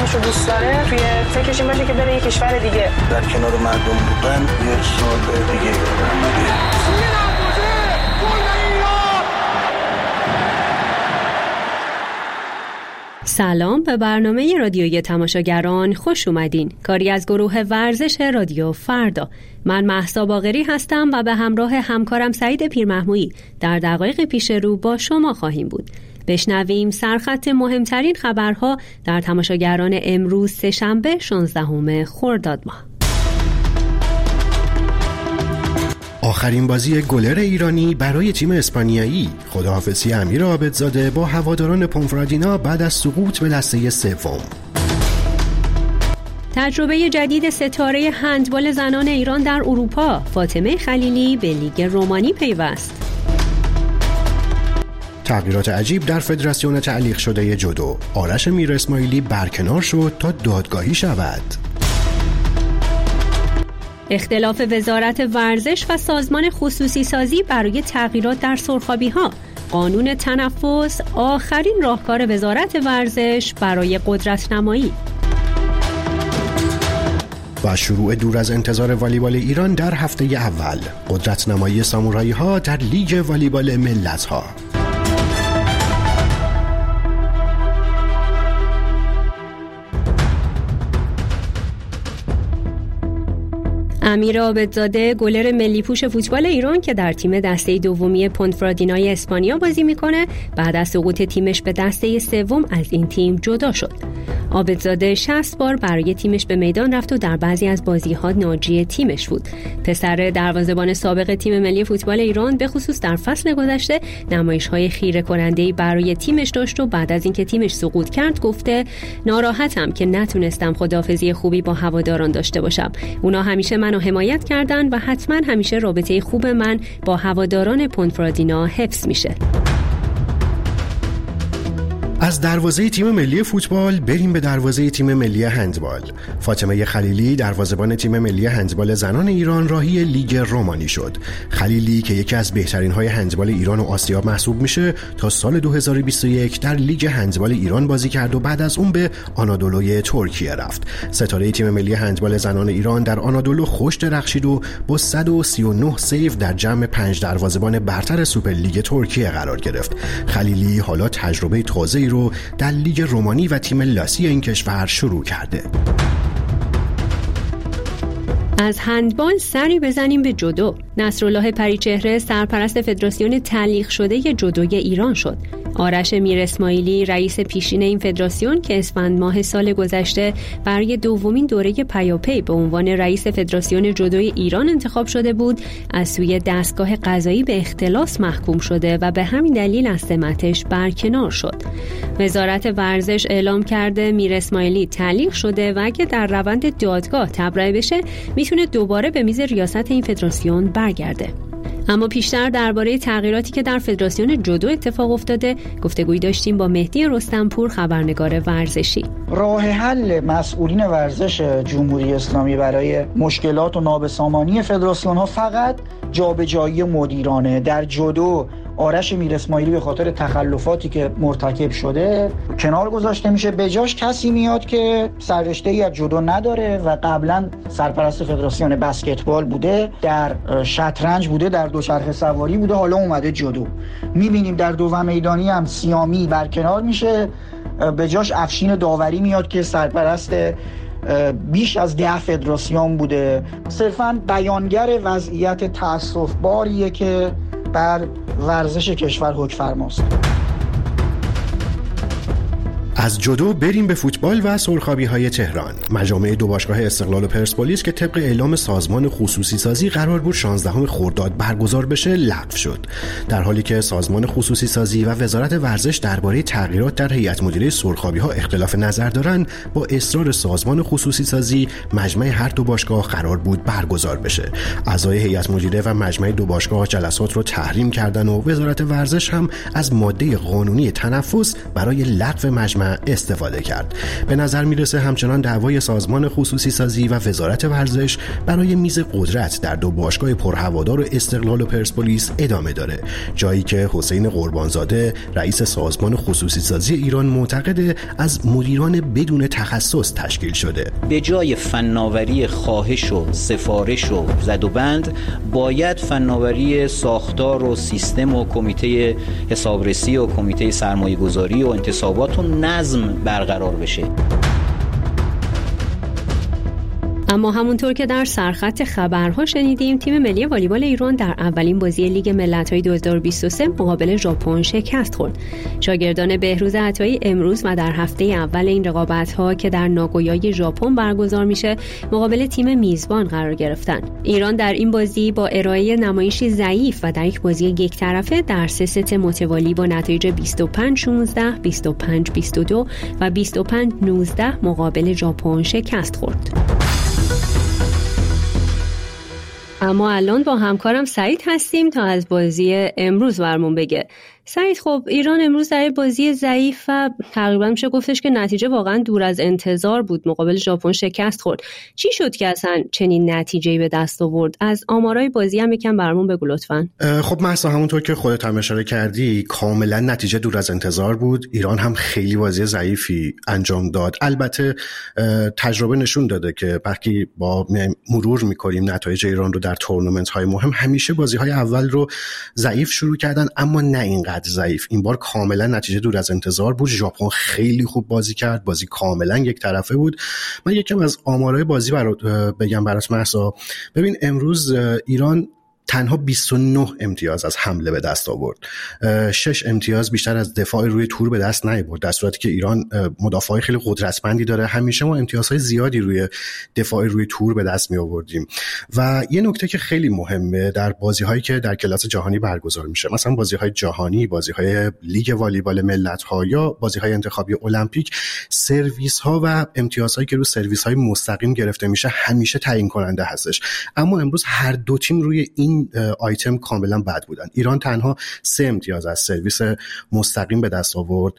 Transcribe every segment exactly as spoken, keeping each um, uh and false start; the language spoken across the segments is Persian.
وطنشو دوست داره توی فکرش این باشه که بره یه کشور دیگه در کنار مردم بودن یه سال دیگه سلام به برنامه رادیوی تماشاگران، خوش اومدین. کاری از گروه ورزش رادیو فردا. من مهسا باقری هستم و به همراه همکارم سعید پیرمحمودی در دقایق پیش رو با شما خواهیم بود. بشنویم سرخط مهمترین خبرها در تماشاگران امروز سه‌شنبه شانزدهم خرداد ماه. آخرین بازی گلر ایرانی برای تیم اسپانیایی، خداحافظی امیر عابدزاده با هواداران پونفرادینا بعد از سقوط به دسته سوم. تجربه جدید ستاره هندبال زنان ایران در اروپا، فاطمه خلیلی به لیگ رومانی پیوست. تغییرات عجیب در فدراسیون تعلیق شده جودو، آرش میر اسماعیلی برکنار شد تا دادگاهی شود. اختلاف وزارت ورزش و سازمان خصوصی سازی برای تغییرات در سرخابی‌ها، قانون تنفس آخرین راهکار وزارت ورزش برای قدرت نمایی و شروع دور از انتظار والیبال ایران در هفته اول، قدرت نمایی سامورایی ها در لیگ والیبال ملت ها. امیر عابدزاده گلر ملی پوش فوتبال ایران که در تیم دسته دومی پونفرادینای اسپانیا بازی میکنه، بعد از سقوط تیمش به دسته سوم از این تیم جدا شد. عابدزاده شصت بار برای تیمش به میدان رفت و در بعضی از بازی‌ها ناجی تیمش بود. پسر دروازه‌بان سابق تیم ملی فوتبال ایران به خصوص در فصل گذشته نمایش‌های خیره کننده‌ای برای تیمش داشت و بعد از اینکه تیمش سقوط کرد گفته ناراحتم که نتونستم خداحافظی خوبی با هواداران داشته باشم. اونا همیشه منو حمایت کردن و حتما همیشه رابطه خوب من با هواداران پونفرادینا حفظ میشه. از دروازه تیم ملی فوتبال بریم به دروازه تیم ملی هندبال. فاطمه خلیلی دروازه‌بان تیم ملی هندبال زنان ایران راهی لیگ رومانی شد. خلیلی که یکی از بهترین های هندبال ایران و آسیا محسوب میشه، تا سال دو هزار و بیست و یک در لیگ هندبال ایران بازی کرد و بعد از اون به آنادولوی ترکیه رفت. ستاره تیم ملی هندبال زنان ایران در آنادولو خوش درخشید و با صد و سی و نه سیو در جمع پنج دروازه‌بان برتر سوپر لیگ ترکیه قرار گرفت. خلیلی حالا تجربه تازه‌ای رو در لیگ رومانی و تیم لاسی این کشور شروع کرده. از هندبال سری بزنیم به جودو. نصرالله پریچهره سرپرست فدراسیون تعلیق شده جودوی ایران شد. آرش میر اسماعیلی رئیس پیشین این فدراسیون که اسفند ماه سال گذشته برای دومین دوره پیاپی به عنوان رئیس فدراسیون جودوی ایران انتخاب شده بود، از سوی دستگاه قضایی به اختلاس محکوم شده و به همین دلیل از سمتش برکنار شد. وزارت ورزش اعلام کرده میر اسماعیلی تعلیق شده و اگه در روند دادگاه تبرئه بشه میتونه دوباره به میز ریاست این فدراسیون برگرده. اما پیشتر درباره تغییراتی که در فدراسیون جودو اتفاق افتاده گفتگویی داشتیم با مهدی رستمپور، خبرنگار ورزشی. راه حل مسئولین ورزش جمهوری اسلامی برای مشکلات و نابسامانی فدراسیون ها فقط جابجایی مدیرانه. در جودو آرش میر اسماعیلی به خاطر تخلفاتی که مرتکب شده کنار گذاشته میشه، به جاش کسی میاد که سررشته‌ای از جودو نداره و قبلا سرپرست فدراسیون بسکتبال بوده، در شطرنج بوده، در دوچرخه سواری بوده، حالا اومده جودو. میبینیم در دو میدانی هم سیامی برکنار میشه، به جاش افشین داوری میاد که سرپرست بیش از ده فدراسیون بوده. صرفاً بیانگر وضعیت تأسف‌باریه که بر ورزش کشور حکم فرماست. از جودو بریم به فوتبال و سرخابی‌های تهران. مجامع دو باشگاه استقلال و پرسپولیس که طبق اعلام سازمان خصوصی سازی قرار بود شانزدهم خرداد برگزار بشه لغو شد، در حالی که سازمان خصوصی سازی و وزارت ورزش درباره تغییرات در هیئت مدیره سرخابی‌ها اختلاف نظر دارن. با اصرار سازمان خصوصی سازی مجمع هر دو باشگاه قرار بود برگزار بشه. اعضای هیئت مدیره و مجمع دو باشگاه جلسات رو تحریم کردن و وزارت ورزش هم از ماده قانونی تنفس برای لغو مجمع نه استفاده کرد. به نظر میرسه همچنان دعوای سازمان خصوصی سازی و وزارت ورزش برای میز قدرت در دو باشگاه پرهوادار و استقلال و پرسپولیس ادامه داره، جایی که حسین قربانزاده رئیس سازمان خصوصی سازی ایران معتقد از مدیران بدون تخصص تشکیل شده. به جای فناوری خواهش و سفارش و زد و بند باید فناوری ساختار و سیستم و کمیته حسابرسی و کمیته سرمایه‌گذاری و انتصابات و نظم برقرار بشه. اما همونطور که در سرخط خبرها شنیدیم، تیم ملی والیبال ایران در اولین بازی لیگ ملت‌های دو هزار و بیست و سه مقابل ژاپن شکست خورد. شاگردان بهروز عطایی امروز و در هفته اول این رقابت‌ها که در ناگویای ژاپن برگزار میشه، مقابل تیم میزبان قرار گرفتن. ایران در این بازی با ارائه نمایشی ضعیف و در یک بازی یک طرفه در سه ست متوالی با نتایج بیست و پنج شانزده، بیست و پنج بیست و دو و بیست و پنج نوزده مقابل ژاپن شکست خورد. اما الان با همکارم سعید هستیم تا از بازی امروز برمون بگه. سعید، خب ایران امروز در بازی ضعیف و تقریبا میشه گفتش که نتیجه واقعا دور از انتظار بود، مقابل ژاپن شکست خورد. چی شد که اصلا چنین نتیجه‌ای به دست آورد؟ از آمارای بازی هم یکم برامون بگو لطفاً. خب مثلا همونطور که خودت هم اشاره کردی، کاملا نتیجه دور از انتظار بود. ایران هم خیلی بازی ضعیفی انجام داد. البته تجربه نشون داده که وقتی با مرور می‌کنیم نتایج ایران رو در تورنمنت‌های مهم، همیشه بازی‌های اول رو ضعیف شروع کردن، اما نه اینقدر ضعیف. این بار کاملا نتیجه دور از انتظار بود. ژاپن خیلی خوب بازی کرد، بازی کاملا یک طرفه بود. من یکم از آمارهای بازی برات بگم برات مهسا. ببین امروز ایران تنها بیست و نه امتیاز از حمله به دست آورد. شش امتیاز بیشتر از دفاع روی تور به دست نیاورد، در صورتی که ایران مدافعای خیلی قدرتمندی داره. همیشه ما امتیازهای زیادی روی دفاع روی تور به دست می آوردیم. و یه نکته که خیلی مهمه در بازی‌هایی که در کلاس جهانی برگزار میشه، مثلا بازی‌های جهانی، بازی‌های لیگ والیبال ملت‌ها یا بازی‌های انتخابی المپیک، سرویس‌ها و امتیازهایی که روی سرویس‌های مستقیم گرفته میشه همیشه تعیین کننده هستش. اما امروز هر دو تیم روی این این آیتم کاملا بد بودن. ایران تنها سه امتیاز از سرویس مستقیم به دست آورد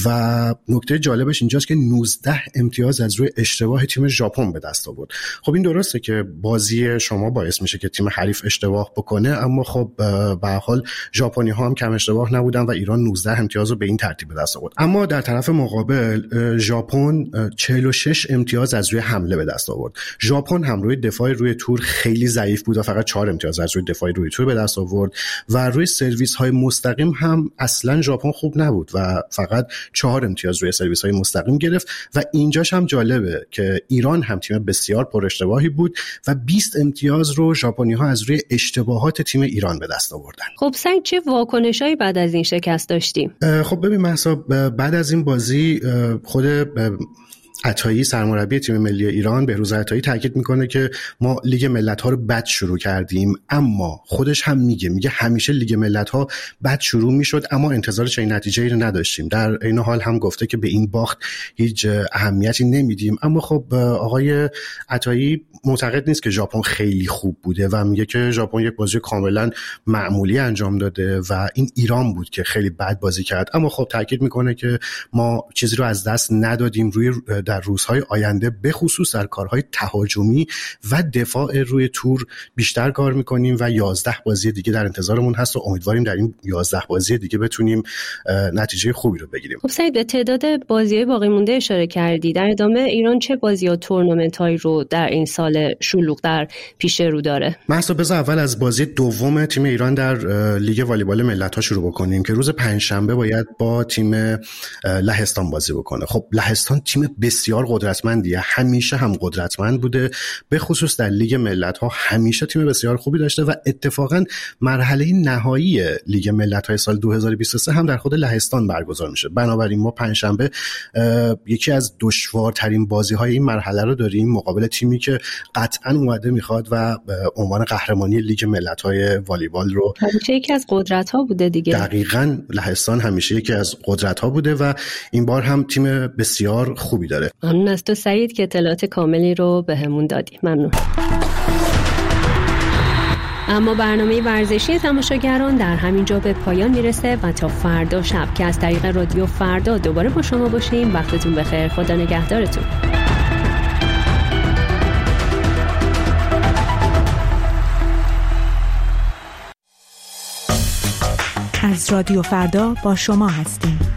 و نکته جالبش اینجاست که نوزده امتیاز از روی اشتباه تیم ژاپن به دست آورد. خب این درسته که بازی شما باعث میشه که تیم حریف اشتباه بکنه، اما خب به هر حال ژاپنی ها هم کم اشتباه نبودن و ایران نوزده امتیاز رو به این ترتیب به دست آورد. اما در طرف مقابل ژاپن چهل و شش امتیاز از روی حمله به دست آورد. ژاپن هم روی دفاع روی تور خیلی ضعیف بود و فقط چهار امتیاز از روی دفاعی روی تور به دست آورد و روی سرویس های مستقیم هم اصلا ژاپن خوب نبود و فقط چهار امتیاز روی سرویس های مستقیم گرفت. و اینجاش هم جالبه که ایران هم تیم بسیار پر اشتباهی بود و بیست امتیاز رو ژاپنی ها از روی اشتباهات تیم ایران به دست آوردن. خب سعید، چه واکنشایی بعد از این شکست داشتیم؟ خب ببین مهسا، بعد از این بازی خود عطایی سرمربی تیم ملی ایران، بهروز عطایی، تاکید میکنه که ما لیگ ملت‌ها رو بد شروع کردیم، اما خودش هم میگه میگه همیشه لیگ ملت‌ها بد شروع میشد اما انتظار چنین نتیجه‌ای رو نداشتیم. در این حال هم گفته که به این باخت هیچ اهمیتی نمیدیم. اما خب آقای عطایی معتقد نیست که ژاپن خیلی خوب بوده و میگه که ژاپن یک بازی کاملا معمولی انجام داده و این ایران بود که خیلی بد بازی کرد. اما خب تاکید میکنه که ما چیزی رو از دست ندادیم، روی در روزهای آینده به خصوص در کارهای تهاجمی و دفاع روی تور بیشتر کار میکنیم و یازده بازی دیگه در انتظارمون هست و امیدواریم در این یازده بازی دیگه بتونیم نتیجه خوبی رو بگیریم. خب سعید، به تعداد بازی‌های باقی مونده اشاره کردی. در ادامه ایران چه بازی‌ها تورنمنت‌هایی رو در این سال شلوغ در پیش رو داره؟ مثلا بذار اول از بازی دوم تیم ایران در لیگ والیبال ملت‌ها شروع بکنیم که روز پنجشنبه باید با تیم لهستان بازی بکنه. خب لهستان تیم بسیار قدرتمندیه، همیشه هم قدرتمند بوده، به خصوص در لیگ ملت‌ها همیشه تیم بسیار خوبی داشته و اتفاقا مرحله نهایی لیگ ملت‌های سال دو هزار و بیست و سه هم در خود لهستان برگزار میشه. بنابراین ما پنجشنبه یکی از دشوارترین بازی‌های این مرحله رو داریم مقابل تیمی که قطعاً اومده میخواد و عنوان قهرمانی لیگ ملت‌های والیبال رو همیشه یکی از قدرت‌ها بوده دیگه. دقیقاً لهستان همیشه یکی از قدرت‌ها بوده و این بار هم تیم بسیار خوبی داره. ممنون از تو سعید که اطلاعات کاملی رو به همون دادی. ممنون. اما برنامه ورزشی تماشاگران در همین جا به پایان میرسه و تا فردا شب که از طریق رادیو فردا دوباره با شما باشیم. وقتتون بخیر، خدا نگهدارتون. از رادیو فردا با شما هستیم.